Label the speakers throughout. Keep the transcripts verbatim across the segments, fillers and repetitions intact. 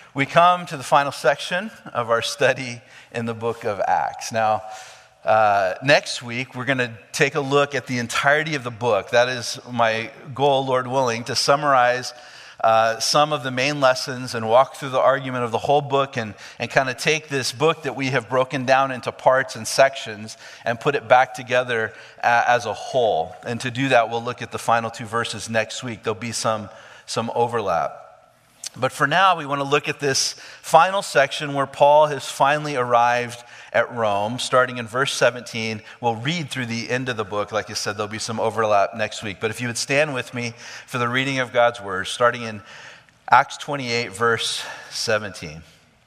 Speaker 1: we come to the final section of our study in the book of Acts. Now, uh, next week, we're going to take a look at the entirety of the book. That is my goal, Lord willing, to summarize uh, some of the main lessons and walk through the argument of the whole book and, and kind of take this book that we have broken down into parts and sections and put it back together uh, as a whole. And to do that, we'll look at the final two verses next week. There'll be some, some overlap. But for now, we want to look at this final section where Paul has finally arrived at Rome, starting in verse seventeen. We'll read through the end of the book. Like I said, there'll be some overlap next week. But if you would stand with me for the reading of God's word, starting in Acts twenty-eight, verse seventeen.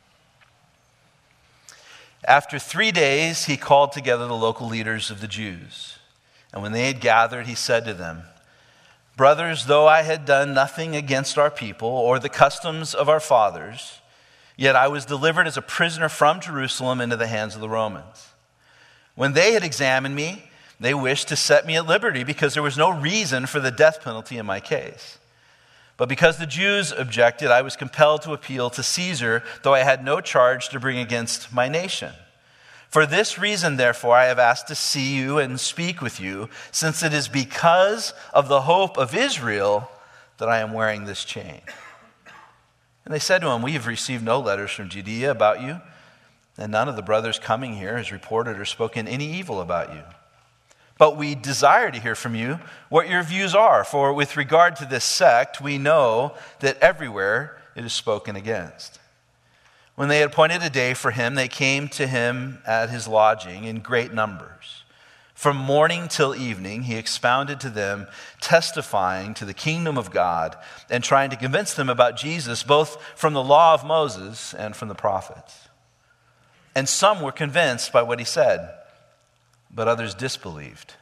Speaker 1: After three days, he called together the local leaders of the Jews. And when they had gathered, he said to them, "Brothers, though I had done nothing against our people or the customs of our fathers, yet I was delivered as a prisoner from Jerusalem into the hands of the Romans. When they had examined me, they wished to set me at liberty because there was no reason for the death penalty in my case. But because the Jews objected, I was compelled to appeal to Caesar, though I had no charge to bring against my nation. For this reason, therefore, I have asked to see you and speak with you, since it is because of the hope of Israel that I am wearing this chain." And they said to him, "We have received no letters from Judea about you, and none of the brothers coming here has reported or spoken any evil about you. But we desire to hear from you what your views are, for with regard to this sect, we know that everywhere it is spoken against." When they had appointed a day for him, they came to him at his lodging in great numbers. From morning till evening, he expounded to them, testifying to the kingdom of God and trying to convince them about Jesus, both from the law of Moses and from the prophets. And some were convinced by what he said, but others disbelieved.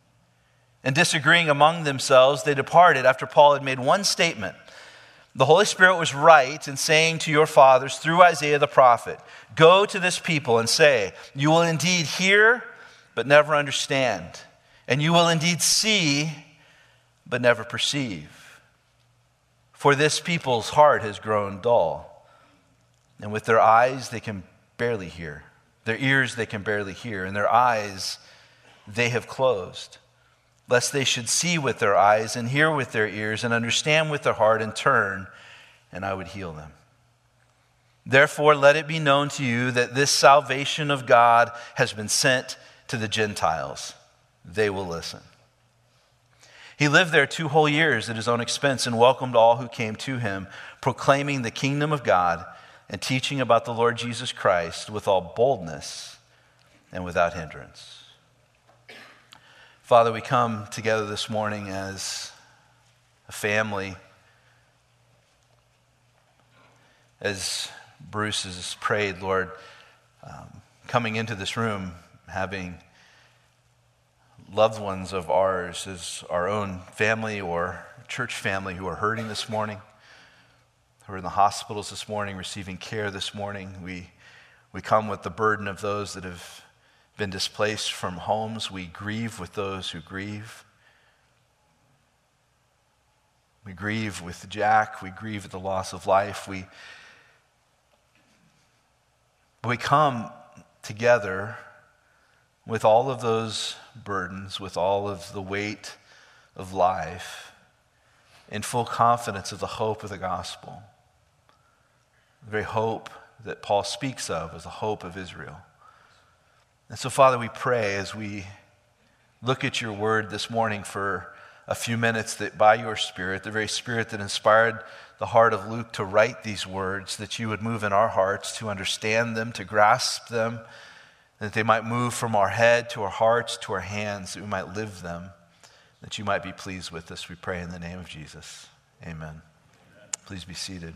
Speaker 1: And disagreeing among themselves, they departed after Paul had made one statement. "The Holy Spirit was right in saying to your fathers through Isaiah the prophet, 'Go to this people and say, you will indeed hear, but never understand. And you will indeed see, but never perceive. For this people's heart has grown dull. And with their eyes they can barely hear. Their ears they can barely hear. And their eyes they have closed, lest they should see with their eyes and hear with their ears and understand with their heart and turn, and I would heal them. Therefore, let it be known to you that this salvation of God has been sent to the Gentiles. They will listen.' He lived there two whole years at his own expense and welcomed all who came to him, proclaiming the kingdom of God and teaching about the Lord Jesus Christ with all boldness and without hindrance." Father, we come together this morning as a family. As Bruce has prayed, Lord, um, coming into this room, having loved ones of ours as our own family or church family who are hurting this morning, who are in the hospitals this morning, receiving care this morning. We, we come with the burden of those that have been displaced from homes. We grieve with those who grieve. We grieve with Jack. We grieve at the loss of life. We, we come together with all of those burdens, with all of the weight of life, in full confidence of the hope of the gospel. The very hope that Paul speaks of as the hope of Israel. And so, Father, we pray as we look at your word this morning for a few minutes that by your Spirit, the very Spirit that inspired the heart of Luke to write these words, that you would move in our hearts to understand them, to grasp them, that they might move from our head to our hearts to our hands, that we might live them, that you might be pleased with us. We pray in the name of Jesus. Amen. Please be seated.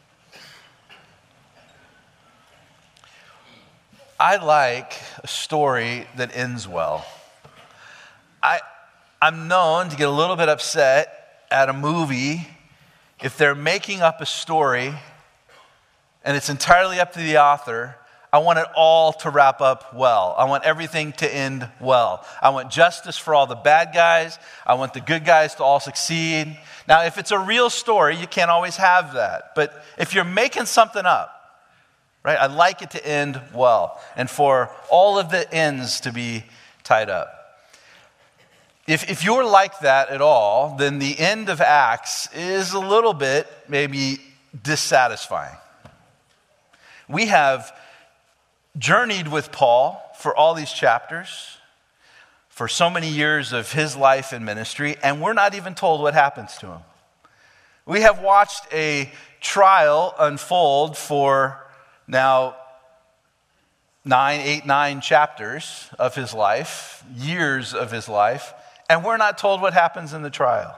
Speaker 1: I like a story that ends well. I, I'm known to get a little bit upset at a movie if they're making up a story and it's entirely up to the author. I want it all to wrap up well. I want everything to end well. I want justice for all the bad guys. I want the good guys to all succeed. Now, if it's a real story, you can't always have that. But if you're making something up, right, I'd like it to end well and for all of the ends to be tied up. If, if you're like that at all, then the end of Acts is a little bit maybe dissatisfying. We have journeyed with Paul for all these chapters, for so many years of his life and ministry, and we're not even told what happens to him. We have watched a trial unfold for now nine, eight, nine chapters of his life, years of his life, and we're not told what happens in the trial.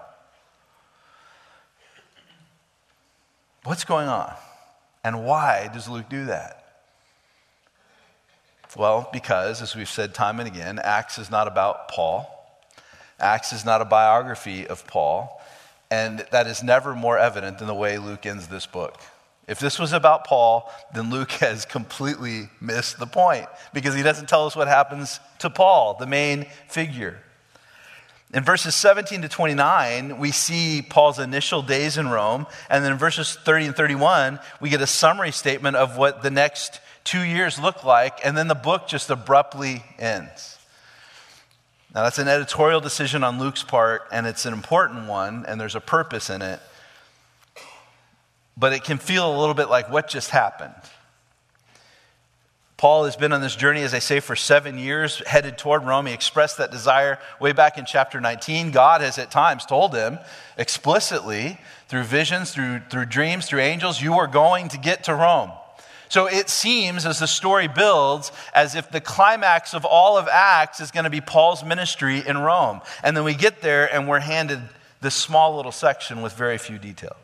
Speaker 1: What's going on? And why does Luke do that? Well, because, as we've said time and again, Acts is not about Paul. Acts is not a biography of Paul. And that is never more evident than the way Luke ends this book. If this was about Paul, then Luke has completely missed the point, because he doesn't tell us what happens to Paul, the main figure. In verses seventeen to twenty-nine, we see Paul's initial days in Rome. And then in verses thirty and thirty-one, we get a summary statement of what the next two years look like, and then the book just abruptly ends. Now, that's an editorial decision on Luke's part, and it's an important one, and there's a purpose in it. But it can feel a little bit like, what just happened? Paul has been on this journey, as I say, for seven years, headed toward Rome. He expressed that desire way back in chapter nineteen. God has at times told him explicitly, through visions, through, through dreams, through angels, you are going to get to Rome. So it seems, as the story builds, as if the climax of all of Acts is going to be Paul's ministry in Rome. And then we get there and we're handed this small little section with very few details.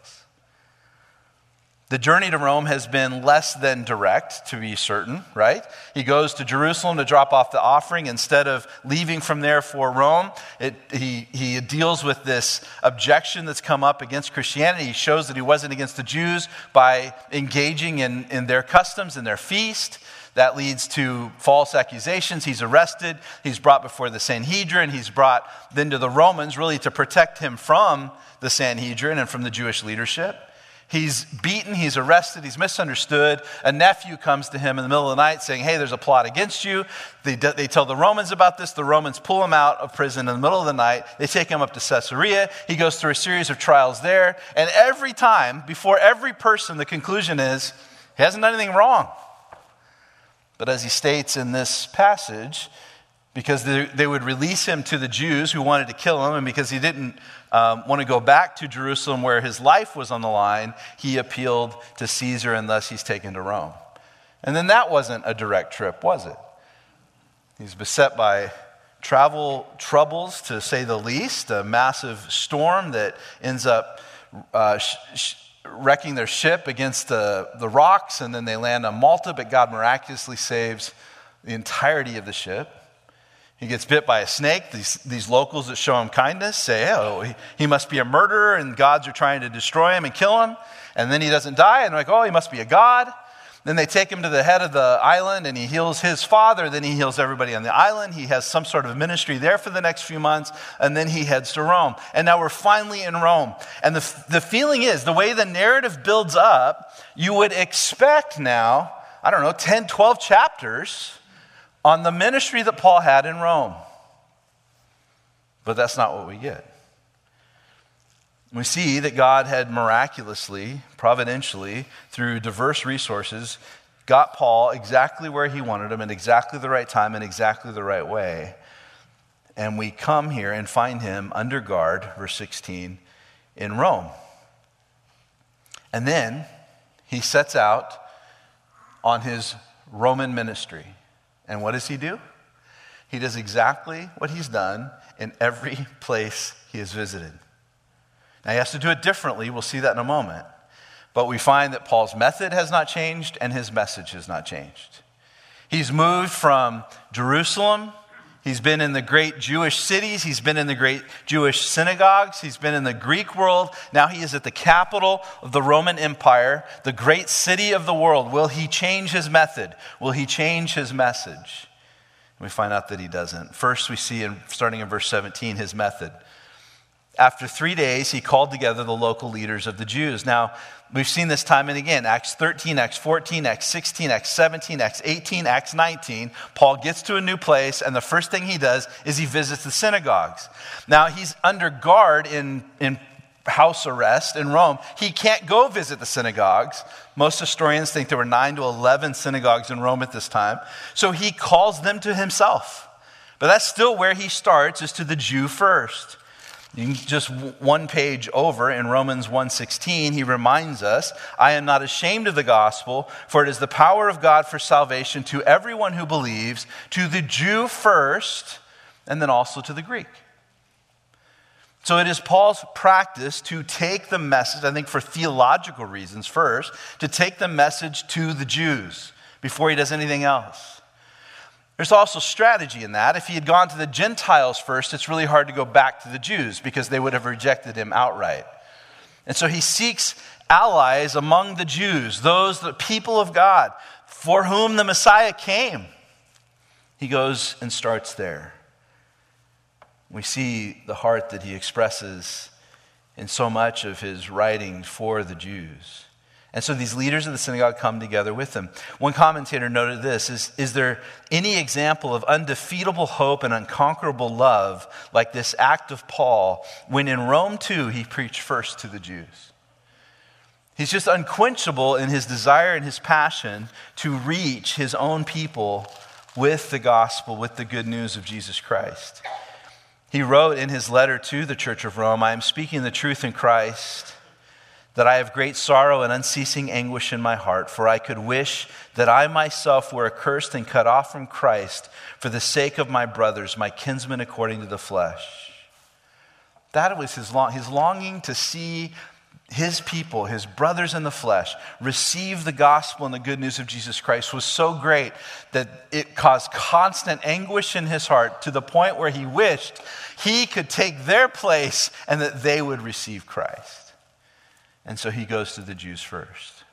Speaker 1: The journey to Rome has been less than direct, to be certain, right? He goes to Jerusalem to drop off the offering. Instead of leaving from there for Rome, it, he, he deals with this objection that's come up against Christianity. He shows that he wasn't against the Jews by engaging in, in their customs and their feast. That leads to false accusations. He's arrested. He's brought before the Sanhedrin. He's brought then to the Romans, really to protect him from the Sanhedrin and from the Jewish leadership. He's beaten, he's arrested, he's misunderstood. A nephew comes to him in the middle of the night saying, hey, there's a plot against you. They, they tell the Romans about this. The Romans pull him out of prison in the middle of the night. They take him up to Caesarea. He goes through a series of trials there. And every time, before every person, the conclusion is, he hasn't done anything wrong. But as he states in this passage, because they, they would release him to the Jews who wanted to kill him, and because he didn't um, want to go back to Jerusalem where his life was on the line, he appealed to Caesar, and thus he's taken to Rome. And then that wasn't a direct trip, was it? He's beset by travel troubles, to say the least, a massive storm that ends up uh, sh- sh- wrecking their ship against the, the rocks, and then they land on Malta, but God miraculously saves the entirety of the ship. He gets bit by a snake. These, these locals that show him kindness say, oh, he, he must be a murderer, and gods are trying to destroy him and kill him. And then he doesn't die, and they're like, oh, he must be a god. Then they take him to the head of the island, and he heals his father. Then he heals everybody on the island. He has some sort of ministry there for the next few months, and then he heads to Rome. And now we're finally in Rome. And the, the feeling is, the way the narrative builds up, you would expect now, I don't know, ten, twelve chapters on the ministry that Paul had in Rome. But that's not what we get. We see that God had miraculously, providentially, through diverse resources, got Paul exactly where he wanted him, at exactly the right time, in exactly the right way. And we come here and find him under guard, verse sixteen, in Rome. And then he sets out on his Roman ministry. And what does he do? He does exactly what he's done in every place he has visited. Now, he has to do it differently. We'll see that in a moment. But we find that Paul's method has not changed and his message has not changed. He's moved from Jerusalem He's been in the great Jewish cities. He's been in the great Jewish synagogues. He's been in the Greek world. Now he is at the capital of the Roman Empire, the great city of the world. Will he change his method? Will he change his message? And we find out that he doesn't. First, we see, in, starting in verse seventeen, his method. After three days, he called together the local leaders of the Jews. Now, we've seen this time and again. Acts thirteen, Acts fourteen, Acts sixteen, Acts seventeen, Acts eighteen, Acts nineteen. Paul gets to a new place, and the first thing he does is he visits the synagogues. Now, he's under guard in, in house arrest in Rome. He can't go visit the synagogues. Most historians think there were nine to eleven synagogues in Rome at this time. So he calls them to himself. But that's still where he starts, is to the Jew first. You can just one page over in Romans one sixteen, he reminds us, I am not ashamed of the gospel, for it is the power of God for salvation to everyone who believes, to the Jew first, and then also to the Greek. So it is Paul's practice to take the message, I think for theological reasons first, to take the message to the Jews before he does anything else. There's also strategy in that. If he had gone to the Gentiles first, it's really hard to go back to the Jews because they would have rejected him outright. And so he seeks allies among the Jews, those, the people of God, for whom the Messiah came. He goes and starts there. We see the heart that he expresses in so much of his writing for the Jews. And so these leaders of the synagogue come together with him. One commentator noted this, is, is there any example of undefeatable hope and unconquerable love like this act of Paul when in Rome too he preached first to the Jews? He's just unquenchable in his desire and his passion to reach his own people with the gospel, with the good news of Jesus Christ. He wrote in his letter to the church of Rome, I am speaking the truth in Christ, that I have great sorrow and unceasing anguish in my heart, for I could wish that I myself were accursed and cut off from Christ for the sake of my brothers, my kinsmen according to the flesh. That was his long, his longing to see his people, his brothers in the flesh, receive the gospel and the good news of Jesus Christ was so great that it caused constant anguish in his heart to the point where he wished he could take their place and that they would receive Christ. And so he goes to the Jews first.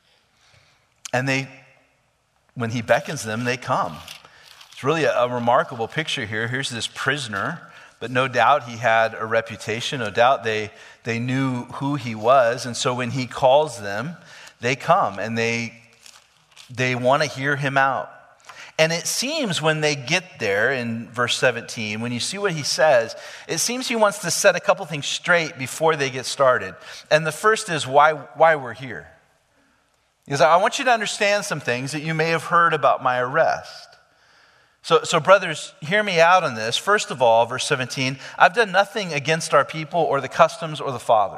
Speaker 1: And they, when he beckons them, they come. It's really a, a remarkable picture here. Here's this prisoner, but no doubt he had a reputation. No doubt they, they knew who he was. And so when he calls them, they come and they, they want to hear him out. And it seems when they get there in verse seventeen, when you see what he says, it seems he wants to set a couple things straight before they get started. And the first is why, why we're here. Because I want you to understand some things that you may have heard about my arrest. So, so brothers, hear me out on this. First of all, verse seventeen, I've done nothing against our people or the customs or the fathers.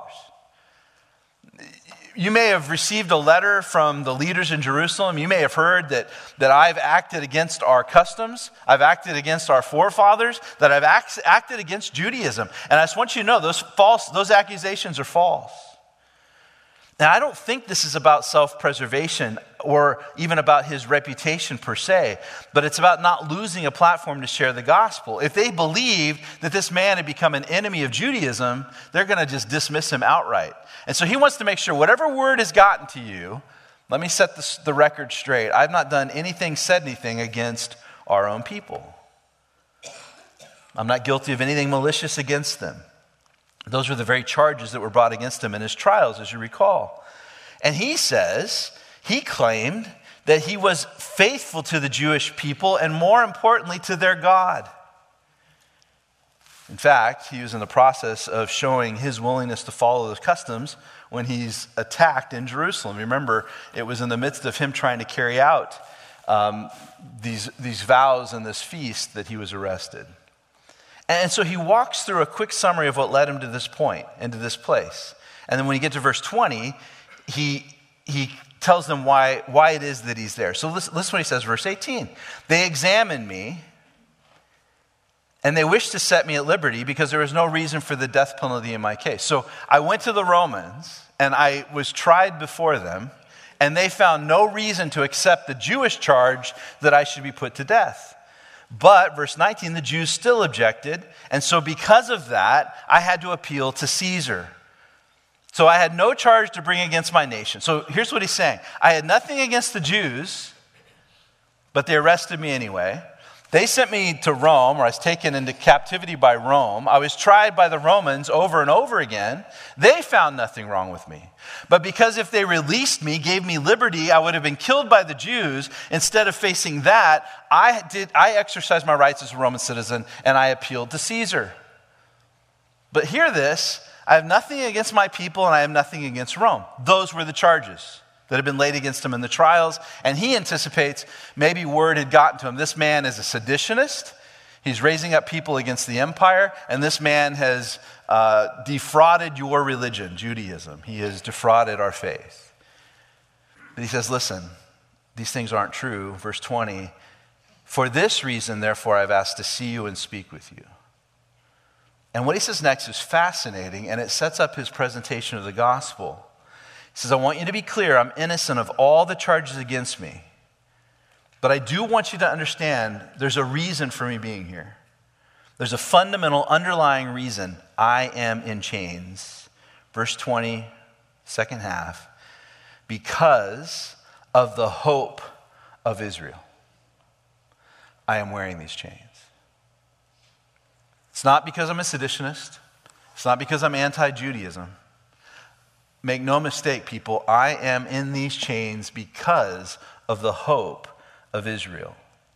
Speaker 1: You may have received a letter from the leaders in Jerusalem. You may have heard that, that I've acted against our customs. I've acted against our forefathers. That I've act, acted against Judaism. And I just want you to know those false, those accusations are false. Now, I don't think this is about self-preservation or even about his reputation per se, but it's about not losing a platform to share the gospel. If they believe that this man had become an enemy of Judaism, they're going to just dismiss him outright. And so he wants to make sure whatever word has gotten to you, let me set this, the record straight. I've not done anything, said anything against our own people. I'm not guilty of anything malicious against them. Those were the very charges that were brought against him in his trials, as you recall. And he says, he claimed that he was faithful to the Jewish people and more importantly to their God. In fact, he was in the process of showing his willingness to follow those customs when he's attacked in Jerusalem. Remember, it was in the midst of him trying to carry out um, these, these vows and this feast that he was arrested. And so he walks through a quick summary of what led him to this point and to this place. And then when you get to verse twenty, he, he tells them why, why it is that he's there. So listen, listen what he says, verse eighteen. They examined me, and they wished to set me at liberty because there was no reason for the death penalty in my case. So I went to the Romans, and I was tried before them, and they found no reason to accept the Jewish charge that I should be put to death. But, verse nineteen, the Jews still objected, and so because of that, I had to appeal to Caesar. So I had no charge to bring against my nation. So here's what he's saying. I had nothing against the Jews, but they arrested me anyway. They sent me to Rome, or I was taken into captivity by Rome. I was tried by the Romans over and over again. They found nothing wrong with me. But because if they released me, gave me liberty, I would have been killed by the Jews. Instead of facing that, I did. I exercised my rights as a Roman citizen, and I appealed to Caesar. But hear this, I have nothing against my people, and I have nothing against Rome. Those were the charges that had been laid against him in the trials. And he anticipates maybe word had gotten to him. This man is a seditionist. He's raising up people against the empire. And this man has uh, defrauded your religion, Judaism. He has defrauded our faith. But he says, listen, these things aren't true. Verse twenty, for this reason, therefore, I've asked to see you and speak with you. And what he says next is fascinating, and it sets up his presentation of the gospel. He says, I want you to be clear, I'm innocent of all the charges against me. But I do want you to understand there's a reason for me being here. There's a fundamental underlying reason I am in chains. Verse twenty, second half. Because of the hope of Israel, I am wearing these chains. It's not because I'm a seditionist. It's not because I'm anti-Judaism. Make no mistake, people, I am in these chains because of the hope of Israel,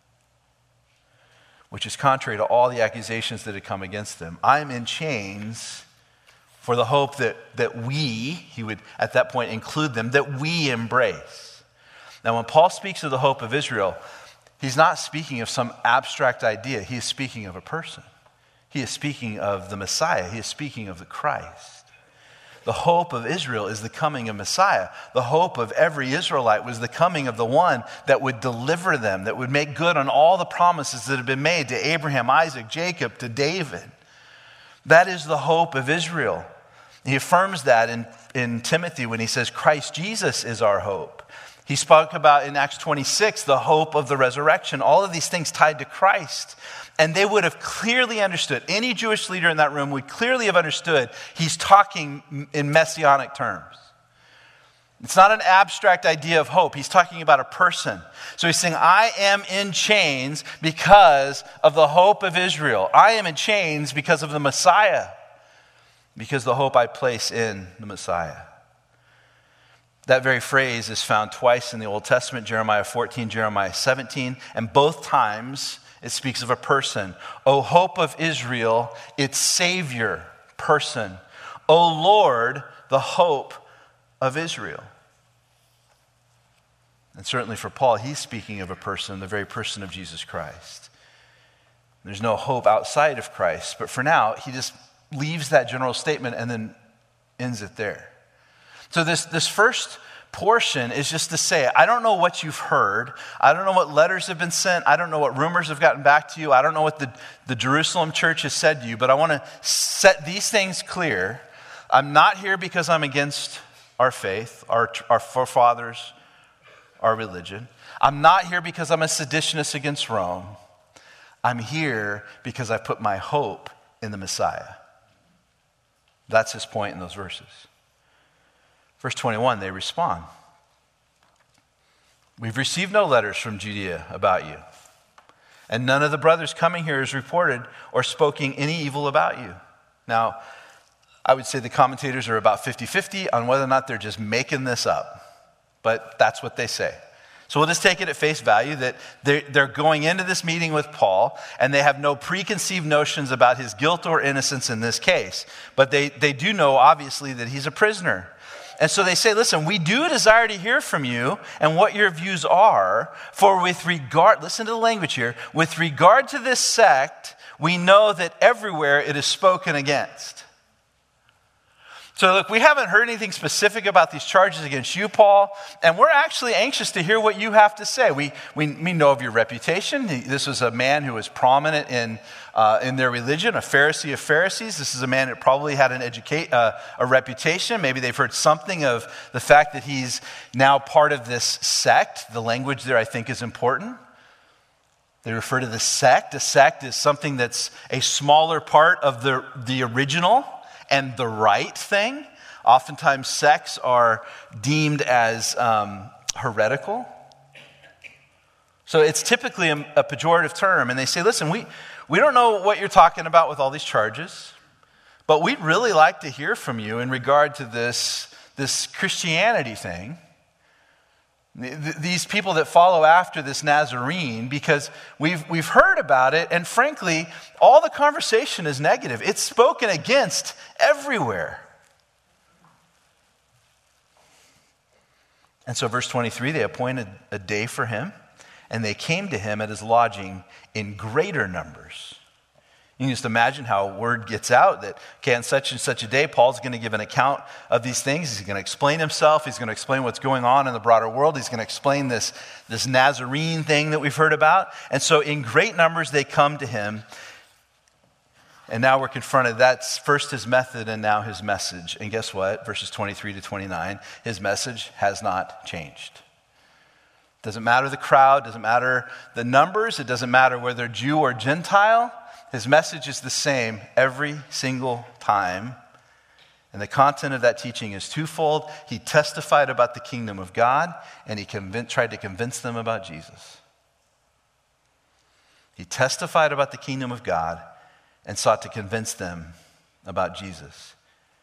Speaker 1: which is contrary to all the accusations that had come against them. I'm in chains for the hope that, that we, he would at that point include them, that we embrace. Now, when Paul speaks of the hope of Israel, he's not speaking of some abstract idea. He is speaking of a person. He is speaking of the Messiah. He is speaking of the Christ. The hope of Israel is the coming of Messiah. The hope of every Israelite was the coming of the one that would deliver them, that would make good on all the promises that had been made to Abraham, Isaac, Jacob, to David. That is the hope of Israel. He affirms that in, in Timothy when he says, Christ Jesus is our hope. He spoke about in Acts twenty-six, the hope of the resurrection. All of these things tied to Christ. And they would have clearly understood, any Jewish leader in that room would clearly have understood he's talking in messianic terms. It's not an abstract idea of hope. He's talking about a person. So he's saying, I am in chains because of the hope of Israel. I am in chains because of the Messiah, because the hope I place in the Messiah. That very phrase is found twice in the Old Testament, Jeremiah fourteen, Jeremiah seventeen, and both times it speaks of a person. O hope of Israel, its Savior, person. O Lord, the hope of Israel. And certainly for Paul, he's speaking of a person, the very person of Jesus Christ. There's no hope outside of Christ, but for now, he just leaves that general statement and then ends it there. So this, this first portion is just to say, I don't know what you've heard. I don't know what letters have been sent. I don't know what rumors have gotten back to you. I don't know what the, the Jerusalem church has said to you, but I want to set these things clear. I'm not here because I'm against our faith, our, our forefathers, our religion. I'm not here because I'm a seditionist against Rome. I'm here because I put my hope in the Messiah. That's his point in those verses. Verse twenty-one, they respond. We've received no letters from Judea about you, and none of the brothers coming here has reported or spoken any evil about you. Now, I would say the commentators are about fifty-fifty on whether or not they're just making this up, but that's what they say. So we'll just take it at face value that they're, they're going into this meeting with Paul, and they have no preconceived notions about his guilt or innocence in this case, but they, they do know, obviously, that he's a prisoner. And so they say, listen, we do desire to hear from you and what your views are, for with regard, listen to the language here, with regard to this sect, we know that everywhere it is spoken against. So look, we haven't heard anything specific about these charges against you, Paul, and we're actually anxious to hear what you have to say. We we, we know of your reputation. This was a man who was prominent in uh, in their religion, a Pharisee of Pharisees. This is a man that probably had an educate uh, a reputation. Maybe they've heard something of the fact that he's now part of this sect. The language there, I think, is important. They refer to the sect. A sect is something that's a smaller part of the, the original and the right thing. Oftentimes sects are deemed as um, heretical. So it's typically a, a pejorative term. And they say, listen, we, we don't know what you're talking about with all these charges, but we'd really like to hear from you in regard to this, this Christianity thing. These people that follow after this Nazarene, because we've we've heard about it, and frankly, all the conversation is negative. It's spoken against everywhere. And so verse twenty-three, they appointed a day for him, and they came to him at his lodging in greater numbers. You can just imagine how word gets out that, okay, on such and such a day, Paul's going to give an account of these things. He's going to explain himself. He's going to explain what's going on in the broader world. He's going to explain this, this Nazarene thing that we've heard about. And so in great numbers, they come to him. And now we're confronted. That's first his method and now his message. And guess what? Verses twenty-three to twenty-nine, his message has not changed. Doesn't matter the crowd. Doesn't matter the numbers. It doesn't matter whether they're Jew or Gentile. His message is the same every single time. And the content of that teaching is twofold. He testified about the kingdom of God, and he convinced, tried to convince them about Jesus. He testified about the kingdom of God and sought to convince them about Jesus.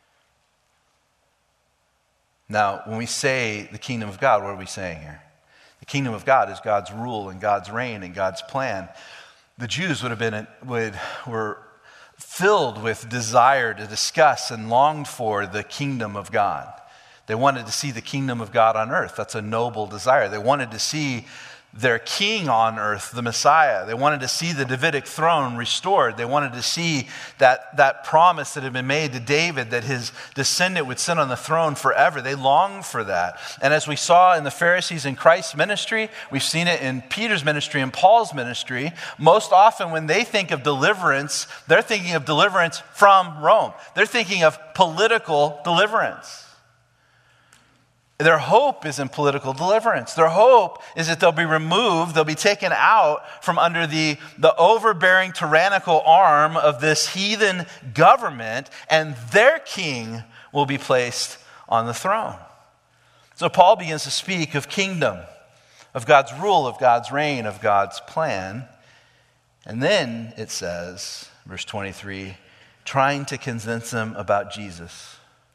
Speaker 1: Now, when we say the kingdom of God, what are we saying here? The kingdom of God is God's rule and God's reign and God's plan. The Jews would have been would were filled with desire to discuss and longed for the kingdom of God. They wanted to see the kingdom of God on earth. That's a noble desire. They wanted to see their king on earth, the Messiah. They wanted to see the Davidic throne restored. They wanted to see that, that promise that had been made to David that his descendant would sit on the throne forever. They longed for that. And as we saw in the Pharisees in Christ's ministry, we've seen it in Peter's ministry and Paul's ministry, most often when they think of deliverance, they're thinking of deliverance from Rome. They're thinking of political deliverance. Their hope is in political deliverance. Their hope is that they'll be removed, they'll be taken out from under the, the overbearing tyrannical arm of this heathen government, and their king will be placed on the throne. So Paul begins to speak of kingdom, of God's rule, of God's reign, of God's plan. And then it says, verse twenty-three, trying to convince them about Jesus.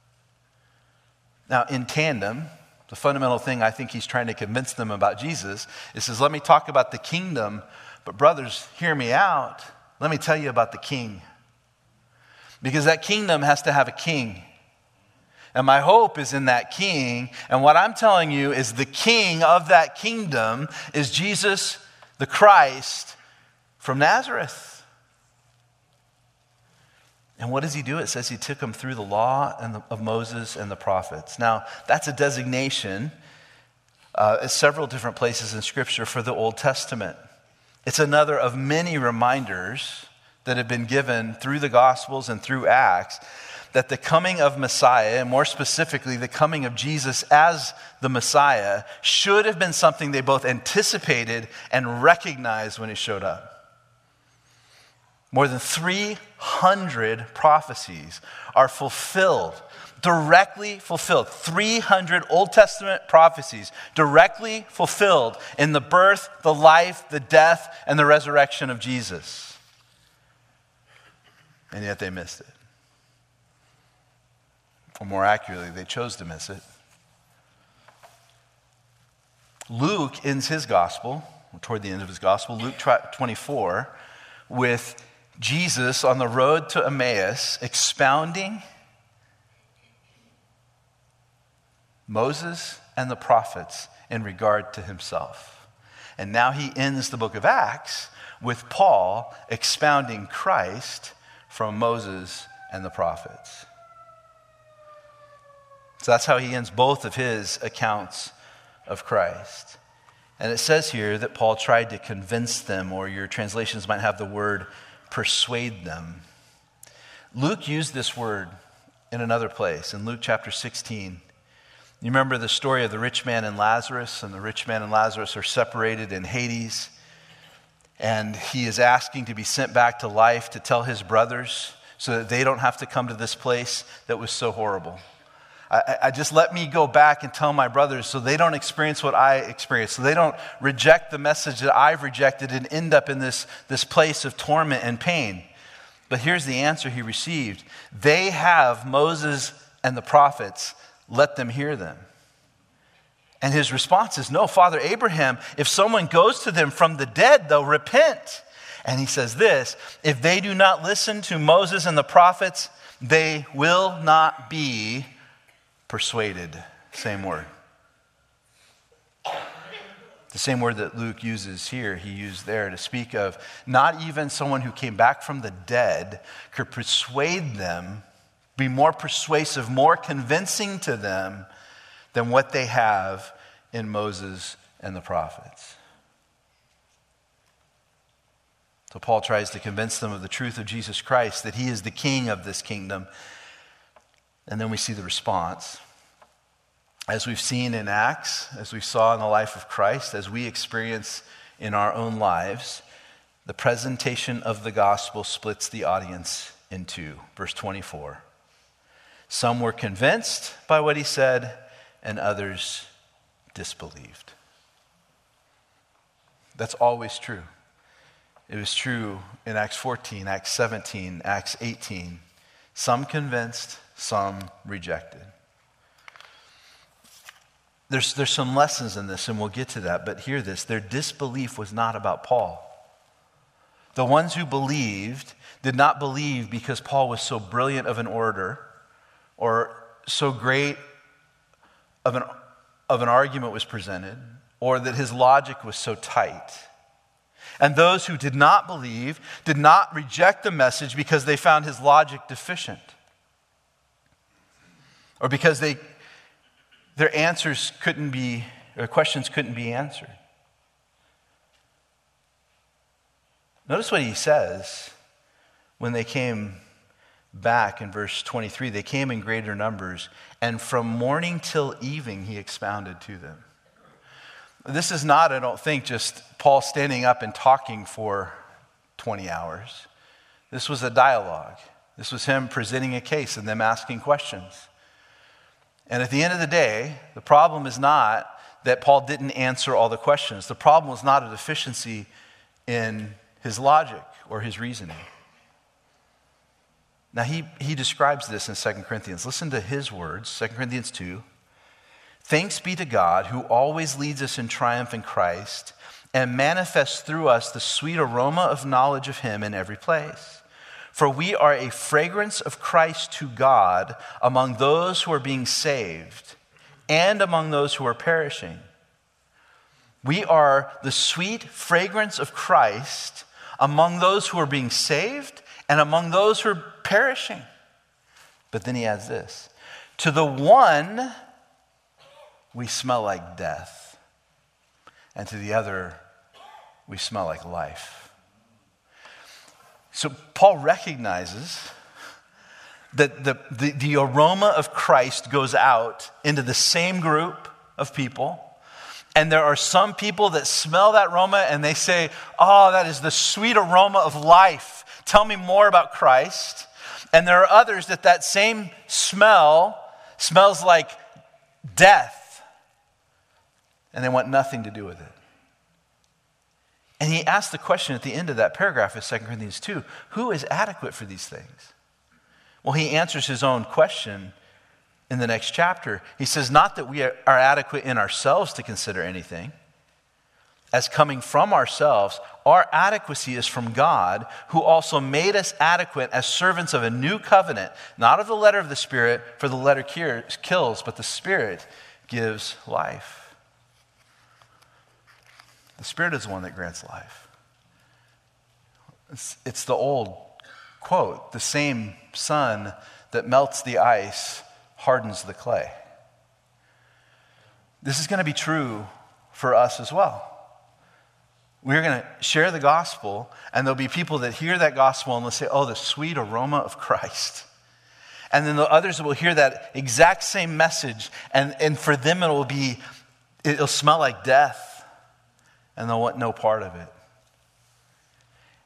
Speaker 1: Now, in tandem, the fundamental thing I think he's trying to convince them about Jesus is, says, let me talk about the kingdom, but brothers, hear me out. Let me tell you about the king. Because that kingdom has to have a king. And my hope is in that king. And what I'm telling you is the king of that kingdom is Jesus the Christ from Nazareth. And what does he do? It says he took them through the law and the, of Moses and the prophets. Now, that's a designation uh, at several different places in Scripture for the Old Testament. It's another of many reminders that have been given through the Gospels and through Acts that the coming of Messiah, and more specifically the coming of Jesus as the Messiah, should have been something they both anticipated and recognized when he showed up. More than three hundred prophecies are fulfilled, directly fulfilled. three hundred Old Testament prophecies directly fulfilled in the birth, the life, the death, and the resurrection of Jesus. And yet they missed it. Or more accurately, they chose to miss it. Luke ends his gospel, toward the end of his gospel, Luke twenty-four, with Jesus on the road to Emmaus expounding Moses and the prophets in regard to himself. And now he ends the book of Acts with Paul expounding Christ from Moses and the prophets. So that's how he ends both of his accounts of Christ. And it says here that Paul tried to convince them, or your translations might have the word persuade them. Luke used this word in another place, in Luke chapter sixteen. You remember the story of the rich man and Lazarus, and the rich man and Lazarus are separated in Hades. And he is asking to be sent back to life to tell his brothers so that they don't have to come to this place that was so horrible. I, I just let me go back and tell my brothers so they don't experience what I experienced, so they don't reject the message that I've rejected and end up in this, this place of torment and pain. But here's the answer he received. They have Moses and the prophets. Let them hear them. And his response is, no, Father Abraham, if someone goes to them from the dead, they'll repent. And he says this, if they do not listen to Moses and the prophets, they will not be persuaded. Same word. The same word that Luke uses here, he used there to speak of not even someone who came back from the dead could persuade them, be more persuasive, more convincing to them than what they have in Moses and the prophets. So Paul tries to convince them of the truth of Jesus Christ, that he is the king of this kingdom. And then we see the response. As we've seen in Acts, as we saw in the life of Christ, as we experience in our own lives, the presentation of the gospel splits the audience in two. Verse twenty-four. Some were convinced by what he said, and others disbelieved. That's always true. It was true in Acts fourteen, Acts seventeen, Acts eighteen. Some convinced, some rejected. There's, there's some lessons in this, and we'll get to that, but hear this. Their disbelief was not about Paul. The ones who believed did not believe because Paul was so brilliant of an orator or so great of an, of an argument was presented, or that his logic was so tight. And those who did not believe did not reject the message because they found his logic deficient, or because they their answers couldn't be, or questions couldn't be answered. Notice what he says when they came back in verse twenty-three. They came in greater numbers, and from morning till evening he expounded to them. This is not, I don't think, just Paul standing up and talking for twenty hours. This was a dialogue. This was him presenting a case and them asking questions. And at the end of the day, the problem is not that Paul didn't answer all the questions. The problem was not a deficiency in his logic or his reasoning. Now, he, he describes this in Second Corinthians. Listen to his words, Second Corinthians two. Thanks be to God who always leads us in triumph in Christ and manifests through us the sweet aroma of knowledge of him in every place. For we are a fragrance of Christ to God among those who are being saved and among those who are perishing. We are the sweet fragrance of Christ among those who are being saved and among those who are perishing. But then he adds this. To the one, we smell like death. And to the other, we smell like life. So Paul recognizes that the, the, the aroma of Christ goes out into the same group of people. And there are some people that smell that aroma and they say, oh, that is the sweet aroma of life. Tell me more about Christ. And there are others that that same smell smells like death. And they want nothing to do with it. And he asked the question at the end of that paragraph of Second Corinthians two, who is adequate for these things? Well, he answers his own question in the next chapter. He says, not that we are adequate in ourselves to consider anything as coming from ourselves. Our adequacy is from God, who also made us adequate as servants of a new covenant, not of the letter of the Spirit, for the letter kills, but the Spirit gives life. The Spirit is the one that grants life. It's, it's the old quote, the same sun that melts the ice hardens the clay. This is going to be true for us as well. We're going to share the gospel, and there'll be people that hear that gospel and they'll say, oh, the sweet aroma of Christ. And then the others will hear that exact same message, and, and for them it will be, it'll smell like death. And they'll want no part of it.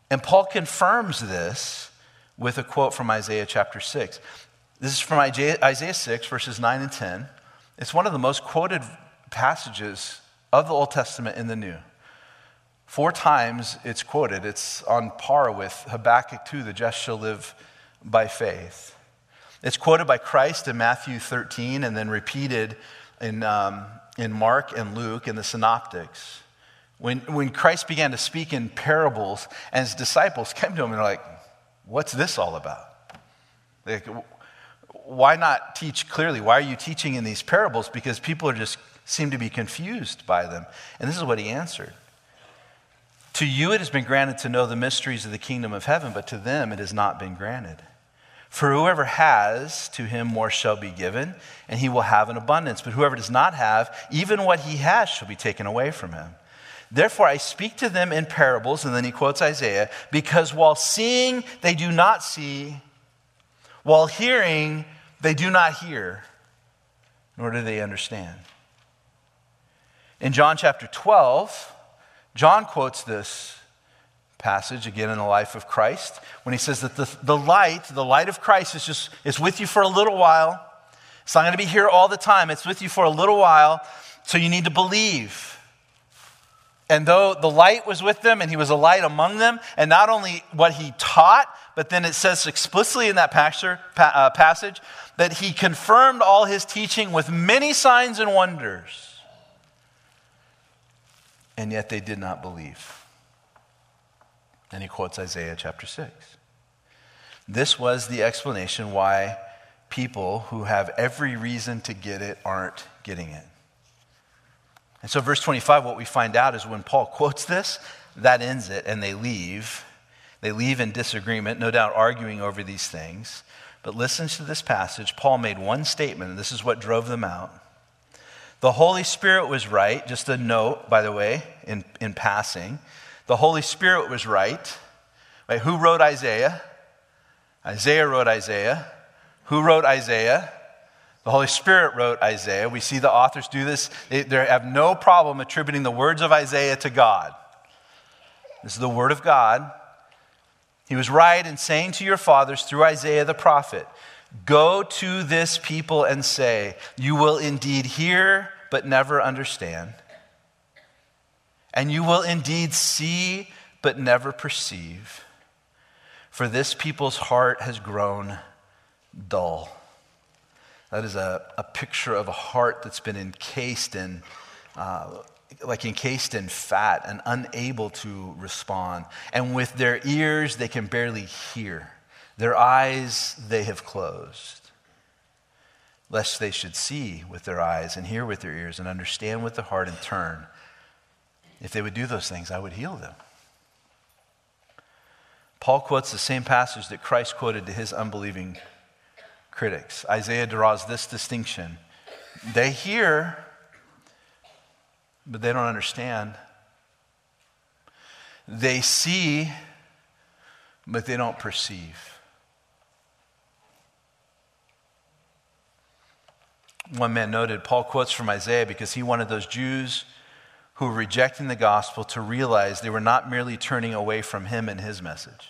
Speaker 1: And Paul confirms this with a quote from Isaiah chapter six. This is from Isaiah six, verses nine and ten. It's one of the most quoted passages of the Old Testament in the New. Four times it's quoted. It's on par with Habakkuk two, the just shall live by faith. It's quoted by Christ in Matthew thirteen and then repeated in, um, in Mark and Luke and the Synoptics. When, when Christ began to speak in parables and his disciples came to him and they're like, what's this all about? Like, why not teach clearly? Why are you teaching in these parables? Because people are just seem to be confused by them. And this is what he answered. To you it has been granted to know the mysteries of the kingdom of heaven, but to them it has not been granted. For whoever has, to him more shall be given, and he will have an abundance. But whoever does not have, even what he has shall be taken away from him. Therefore I speak to them in parables, and then he quotes Isaiah, because while seeing they do not see, while hearing they do not hear, nor do they understand. In John chapter twelve, John quotes this passage again in the life of Christ when he says that the, the light, the light of Christ is just is with you for a little while. It's not going to be here all the time. It's with you for a little while, so you need to believe. And though the light was with them and he was a light among them, and not only what he taught, but then it says explicitly in that passage that he confirmed all his teaching with many signs and wonders. And yet they did not believe. And he quotes Isaiah chapter six. This was the explanation why people who have every reason to get it aren't getting it. And so verse twenty-five, what we find out is when Paul quotes this, that ends it, and they leave. They leave in disagreement, no doubt arguing over these things. But listen to this passage. Paul made one statement, and this is what drove them out. The Holy Spirit was right. Just a note, by the way, in, in passing. The Holy Spirit was right. Wait, who wrote Isaiah? Isaiah wrote Isaiah. Who wrote Isaiah? The Holy Spirit wrote Isaiah. We see the authors do this. They, they have no problem attributing the words of Isaiah to God. This is the word of God. He was right in saying to your fathers through Isaiah the prophet, go to this people and say, you will indeed hear but never understand. And you will indeed see but never perceive. For this people's heart has grown dull. That is a, a picture of a heart that's been encased in, uh, like encased in fat and unable to respond. And with their ears, they can barely hear. Their eyes, they have closed. Lest they should see with their eyes and hear with their ears and understand with the heart and turn. If they would do those things, I would heal them. Paul quotes the same passage that Christ quoted to his unbelieving critics. Isaiah draws this distinction. They hear, but they don't understand. They see, but they don't perceive. One man noted, Paul quotes from Isaiah because he wanted those Jews who were rejecting the gospel to realize they were not merely turning away from him and his message.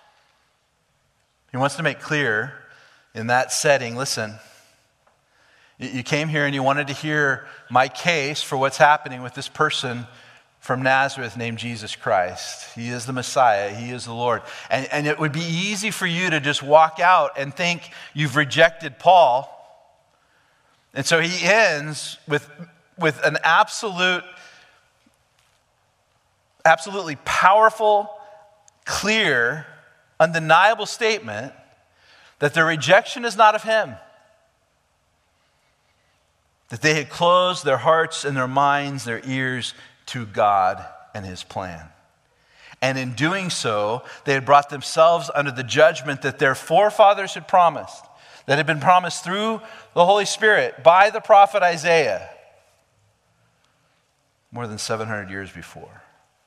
Speaker 1: He wants to make clear in that setting, listen, you came here and you wanted to hear my case for what's happening with this person from Nazareth named Jesus Christ. He is the Messiah. He is the Lord. And, and it would be easy for you to just walk out and think you've rejected Paul. And so he ends with, with an absolute, absolutely powerful, clear, undeniable statement that their rejection is not of him. That they had closed their hearts and their minds, their ears to God and his plan. And in doing so, they had brought themselves under the judgment that their forefathers had promised, that had been promised through the Holy Spirit by the prophet Isaiah more than seven hundred years before.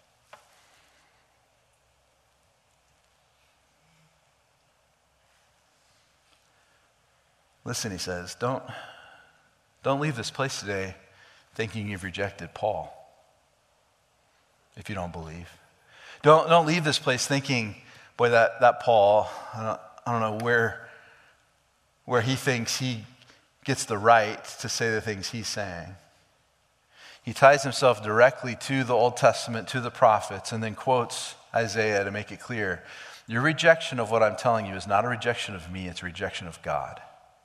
Speaker 1: Listen, he says, don't, don't leave this place today thinking you've rejected Paul if you don't believe. Don't, don't leave this place thinking, boy, that, that Paul, I don't, I don't know where, where he thinks he gets the right to say the things he's saying. He ties himself directly to the Old Testament, to the prophets, and then quotes Isaiah to make it clear. Your rejection of what I'm telling you is not a rejection of me, it's a rejection of God.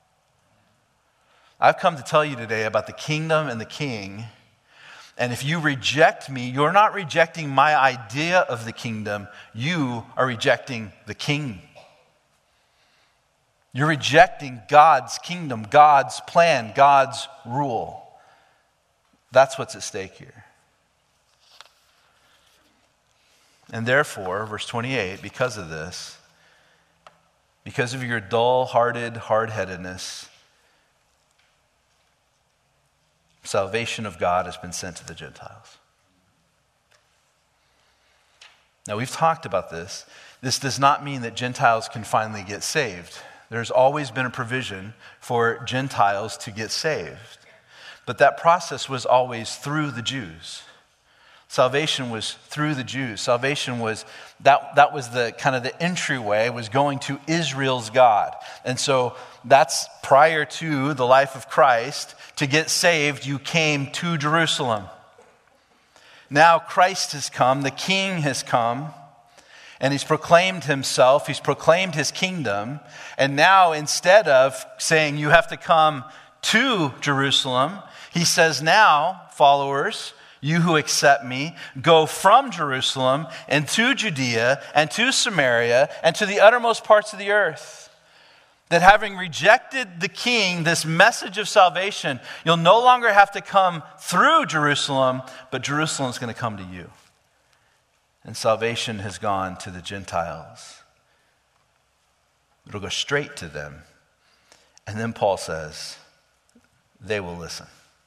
Speaker 1: I've come to tell you today about the kingdom and the king. And if you reject me, you're not rejecting my idea of the kingdom. You are rejecting the king. You're rejecting God's kingdom, God's plan, God's rule. That's what's at stake here. And therefore, verse twenty-eight, because of this, because of your dull-hearted hard-headedness, salvation of God has been sent to the Gentiles. Now, we've talked about this. This does not mean that Gentiles can finally get saved. There's always been a provision for Gentiles to get saved. But that process was always through the Jews. Salvation was through the Jews. Salvation was, that, that was the kind of the entryway, was going to Israel's God. And so that's prior to the life of Christ. To get saved, you came to Jerusalem. Now Christ has come, the King has come, and he's proclaimed himself, he's proclaimed his kingdom. And now instead of saying you have to come to Jerusalem, he says, now, followers, you who accept me, go from Jerusalem and to Judea and to Samaria and to the uttermost parts of the earth. That having rejected the king, this message of salvation, you'll no longer have to come through Jerusalem, but Jerusalem is going to come to you. And salvation has gone to the Gentiles. It'll go straight to them. And then Paul says, they will listen.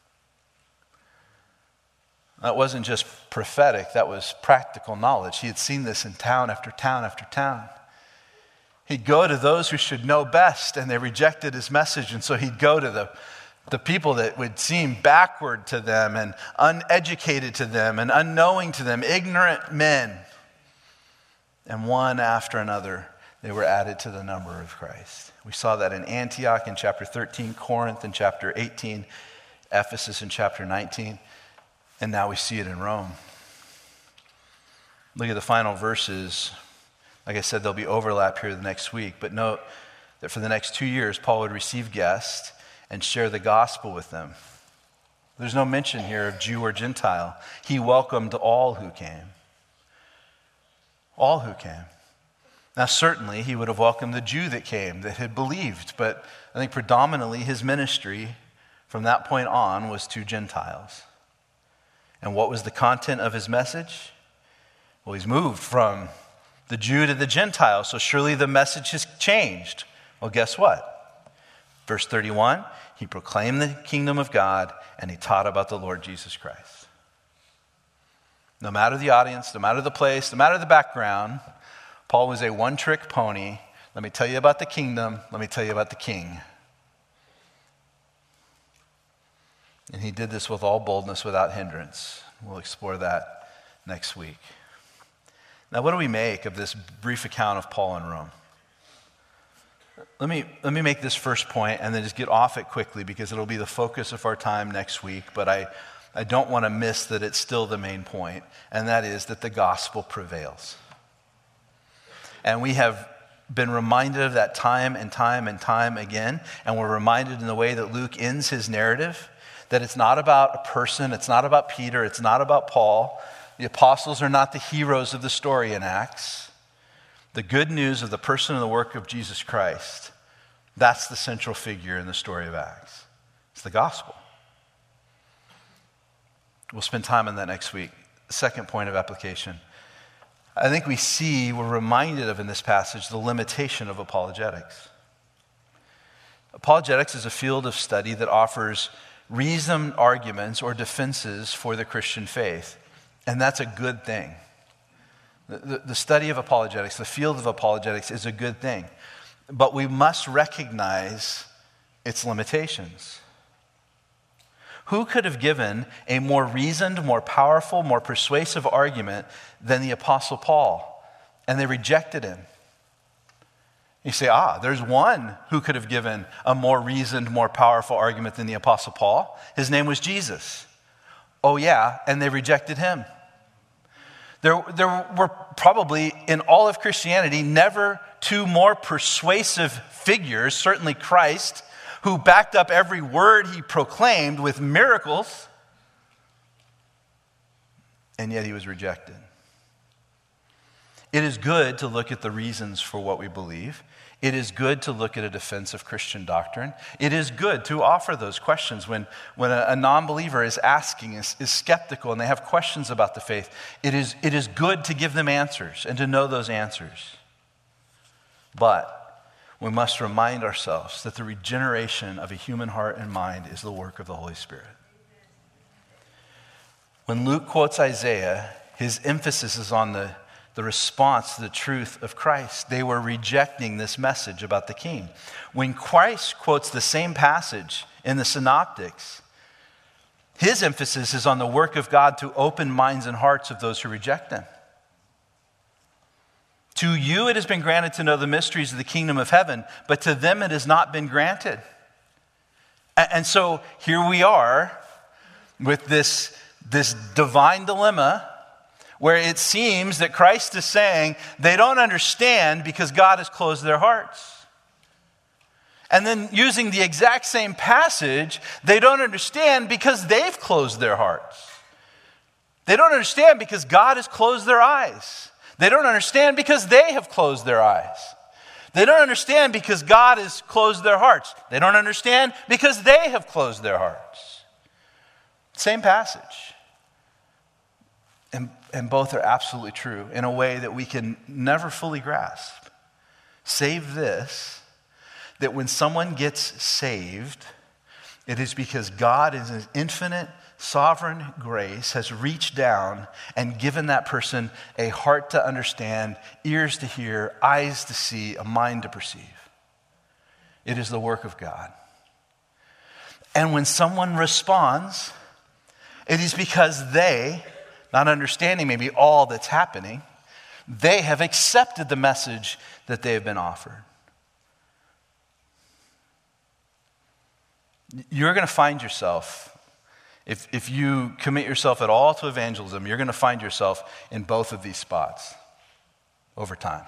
Speaker 1: That wasn't just prophetic, that was practical knowledge. He had seen this in town after town after town. He'd go to those who should know best, and they rejected his message. And so he'd go to the, the people that would seem backward to them and uneducated to them and unknowing to them, ignorant men. And one after another, they were added to the number of Christ. We saw that in Antioch in chapter thirteen, Corinth in chapter eighteen, Ephesus in chapter nineteen. And now we see it in Rome. Look at the final verses. Like I said, there'll be overlap here the next week. But note that for the next two years, Paul would receive guests and share the gospel with them. There's no mention here of Jew or Gentile. He welcomed all who came. All who came. Now, certainly, he would have welcomed the Jew that came, that had believed. But I think predominantly his ministry from that point on was to Gentiles. And what was the content of his message? Well, he's moved from the Jew to the Gentile, so surely the message has changed. Well, guess what? Verse thirty-one, he proclaimed the kingdom of God, and he taught about the Lord Jesus Christ. No matter the audience, no matter the place, no matter the background, Paul was a one-trick pony. Let me tell you about the kingdom. Let me tell you about the king. And he did this with all boldness, without hindrance. We'll explore that next week. Now, what do we make of this brief account of Paul in Rome? Let me, let me make this first point and then just get off it quickly because it'll be the focus of our time next week. But I, I don't want to miss that it's still the main point, and that is that the gospel prevails. And we have been reminded of that time and time and time again, and we're reminded in the way that Luke ends his narrative that it's not about a person, it's not about Peter, it's not about Paul. The apostles are not the heroes of the story in Acts. The good news of the person and the work of Jesus Christ, that's the central figure in the story of Acts. It's the gospel. We'll spend time on that next week. Second point of application. I think we see, we're reminded of in this passage, the limitation of apologetics. Apologetics is a field of study that offers reasoned arguments or defenses for the Christian faith. And that's a good thing. The, the, the study of apologetics, the field of apologetics is a good thing. But we must recognize its limitations. Who could have given a more reasoned, more powerful, more persuasive argument than the Apostle Paul? And they rejected him. You say, ah, there's one who could have given a more reasoned, more powerful argument than the Apostle Paul. His name was Jesus. Oh yeah, and they rejected him. There, there were probably, in all of Christianity, never two more persuasive figures, certainly Christ, who backed up every word he proclaimed with miracles, and yet he was rejected. It is good to look at the reasons for what we believe. It is good to look at a defense of Christian doctrine. It is good to offer those questions when, when a, a non-believer is asking, is, is skeptical, and they have questions about the faith. It is, it is good to give them answers and to know those answers. But we must remind ourselves that the regeneration of a human heart and mind is the work of the Holy Spirit. When Luke quotes Isaiah, his emphasis is on the the response to the truth of Christ. They were rejecting this message about the king. When Christ quotes the same passage in the Synoptics, his emphasis is on the work of God to open minds and hearts of those who reject him. To you it has been granted to know the mysteries of the kingdom of heaven, but to them it has not been granted. And so here we are with this, this divine dilemma where it seems that Christ is saying they don't understand because God has closed their hearts. And then using the exact same passage, they don't understand because they've closed their hearts. They don't understand because God has closed their eyes. They don't understand because they have closed their eyes. They don't understand because God has closed their hearts. They don't understand because they have closed their hearts. Same passage. And, and both are absolutely true in a way that we can never fully grasp. Save this, that when someone gets saved, it is because God in his infinite, sovereign grace has reached down and given that person a heart to understand, ears to hear, eyes to see, a mind to perceive. It is the work of God. And when someone responds, it is because they, not understanding maybe all that's happening, they have accepted the message that they have been offered. You're going to find yourself, if, if you commit yourself at all to evangelism, you're going to find yourself in both of these spots over time.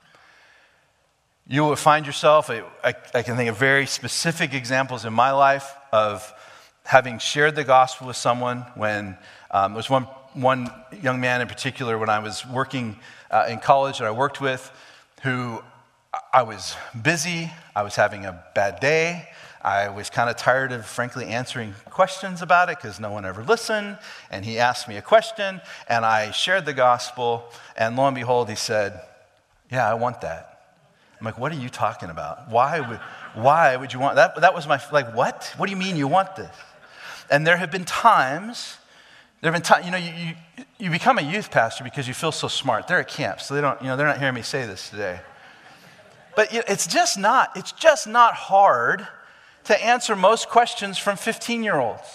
Speaker 1: You will find yourself, I, I, I can think of very specific examples in my life of having shared the gospel with someone when um, there was one One young man in particular, when I was working uh, in college that I worked with, who I was busy, I was having a bad day, I was kind of tired of, frankly, answering questions about it because no one ever listened, and he asked me a question, and I shared the gospel, and lo and behold, he said, yeah, I want that. I'm like, what are you talking about? Why would, why would you want that? That was my, like, what? What do you mean you want this? And there have been times There have been times, you know, you, you, you become a youth pastor because you feel so smart. They're at camp, so they don't, you know, they're not hearing me say this today. But you know, it's just not, it's just not hard to answer most questions from fifteen-year-olds.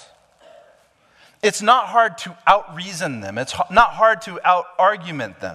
Speaker 1: It's not hard to out-reason them. It's not hard to out-argument them.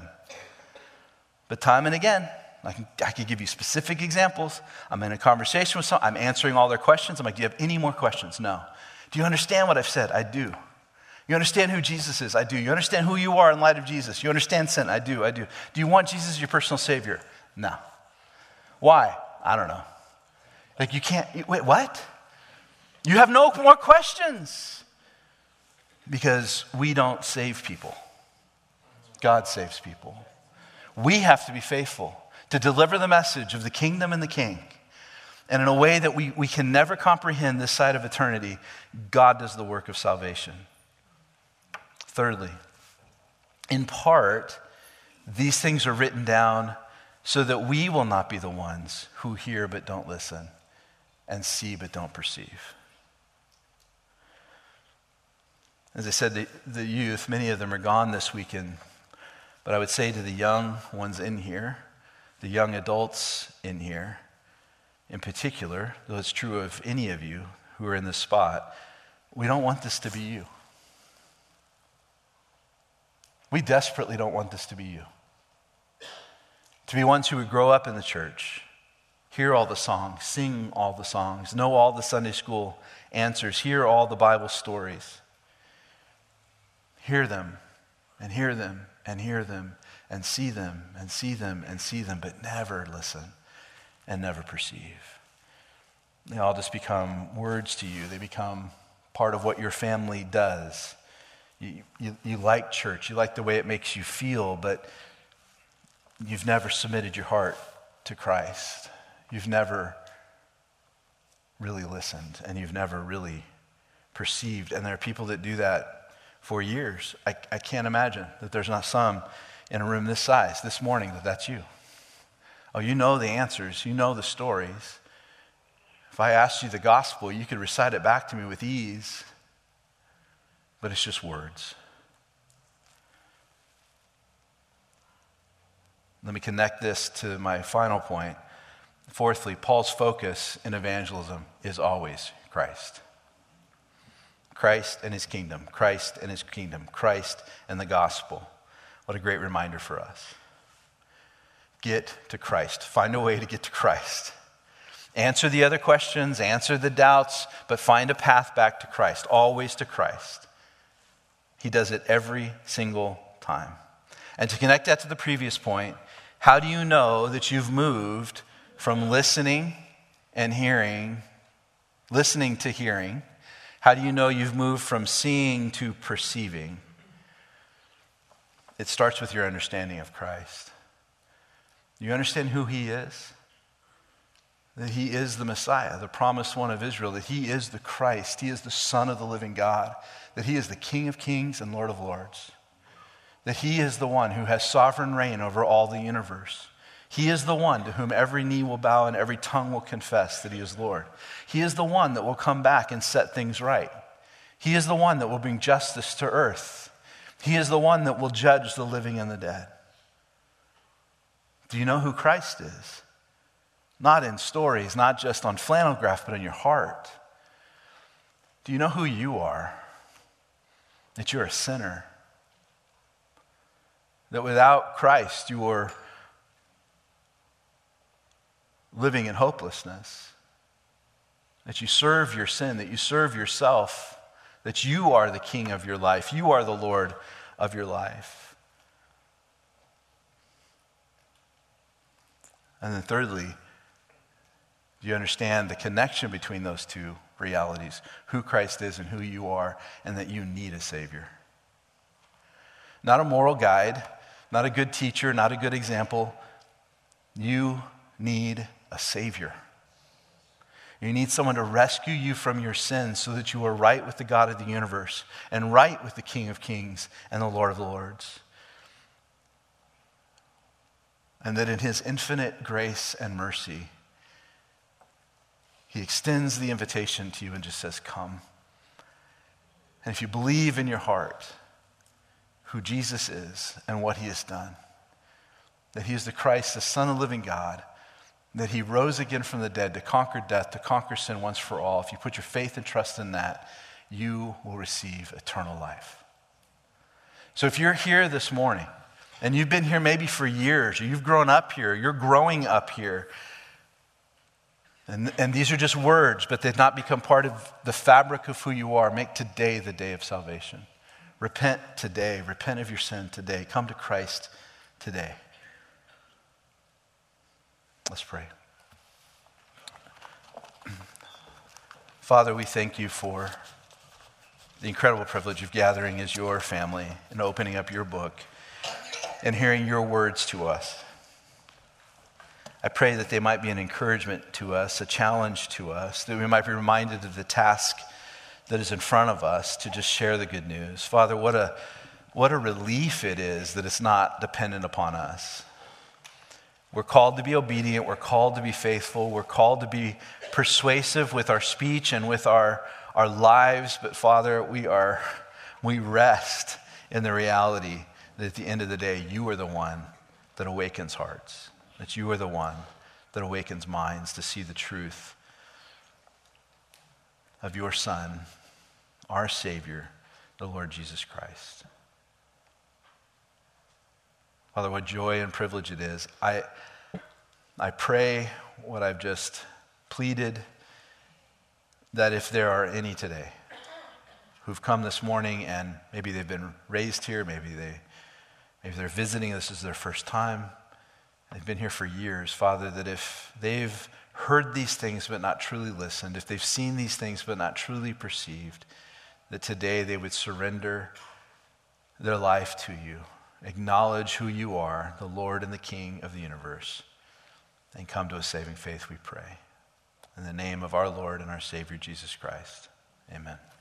Speaker 1: But time and again, I can, I can give you specific examples. I'm in a conversation with someone, I'm answering all their questions. I'm like, do you have any more questions? No. Do you understand what I've said? I do. You understand who Jesus is? I do. You understand who you are in light of Jesus? You understand sin? I do, I do. Do you want Jesus as your personal Savior? No. Why? I don't know. Like you can't, wait, what? You have no more questions. Because we don't save people. God saves people. We have to be faithful to deliver the message of the kingdom and the king. And in a way that we, we can never comprehend this side of eternity, God does the work of salvation. Thirdly, in part, these things are written down so that we will not be the ones who hear but don't listen and see but don't perceive. As I said, the, the youth, many of them are gone this weekend, but I would say to the young ones in here, the young adults in here, in particular, though it's true of any of you who are in this spot, we don't want this to be you. We desperately don't want this to be you. To be ones who would grow up in the church, hear all the songs, sing all the songs, know all the Sunday school answers, hear all the Bible stories. Hear them and hear them and hear them and see them and see them and see them, but never listen and never perceive. They all just become words to you. They become part of what your family does. You, you, you like church. You like the way it makes you feel, but you've never submitted your heart to Christ. You've never really listened, and you've never really perceived. And there are people that do that for years. I, I can't imagine that there's not some in a room this size this morning that that's you. Oh, you know the answers. You know the stories. If I asked you the gospel, you could recite it back to me with ease, but it's just words. Let me connect this to my final point. Fourthly, Paul's focus in evangelism is always Christ. Christ and his kingdom, Christ and his kingdom, Christ and the gospel. What a great reminder for us. Get to Christ. Find a way to get to Christ. Answer the other questions, answer the doubts, but find a path back to Christ, always to Christ. He does it every single time. And to connect that to the previous point, how do you know that you've moved from listening and hearing, listening to hearing? How do you know you've moved from seeing to perceiving? It starts with your understanding of Christ. You understand who he is? That he is the Messiah, the promised one of Israel, that he is the Christ, he is the Son of the living God, that he is the King of kings and Lord of lords, that he is the one who has sovereign reign over all the universe. He is the one to whom every knee will bow and every tongue will confess that he is Lord. He is the one that will come back and set things right. He is the one that will bring justice to earth. He is the one that will judge the living and the dead. Do you know who Christ is? Not in stories, not just on flannel graph, but in your heart. Do you know who you are? That you're a sinner. That without Christ you are living in hopelessness. That you serve your sin, that you serve yourself, that you are the king of your life, you are the Lord of your life. And then thirdly, do you understand the connection between those two realities? Who Christ is and who you are, and that you need a Savior. Not a moral guide, not a good teacher, not a good example. You need a Savior. You need someone to rescue you from your sins so that you are right with the God of the universe and right with the King of kings and the Lord of lords. And that in his infinite grace and mercy, he extends the invitation to you and just says, come. And if you believe in your heart who Jesus is and what he has done, that he is the Christ, the Son of the living God, that he rose again from the dead to conquer death, to conquer sin once for all, if you put your faith and trust in that, you will receive eternal life. So if you're here this morning, and you've been here maybe for years, or you've grown up here, you're growing up here, and, and these are just words, but they've not become part of the fabric of who you are, make today the day of salvation. Repent today. Repent of your sin today. Come to Christ today. Let's pray. Father, we thank you for the incredible privilege of gathering as your family and opening up your book and hearing your words to us. I pray that they might be an encouragement to us, a challenge to us, that we might be reminded of the task that is in front of us to just share the good news. Father, what a, what a relief it is that it's not dependent upon us. We're called to be obedient. We're called to be faithful. We're called to be persuasive with our speech and with our, our lives. But Father, we are, we rest in the reality that at the end of the day, you are the one that awakens hearts, that you are the one that awakens minds to see the truth of your Son our Savior, the Lord Jesus Christ. Father, what joy and privilege it is. I, I pray what I've just pleaded, that if there are any today who've come this morning and maybe they've been raised here, maybe, they, maybe they're visiting, this is their first time, they've been here for years, Father, that if they've heard these things but not truly listened, if they've seen these things but not truly perceived, that today they would surrender their life to you, acknowledge who you are, the Lord and the King of the universe, and come to a saving faith, we pray. In the name of our Lord and our Savior, Jesus Christ, amen.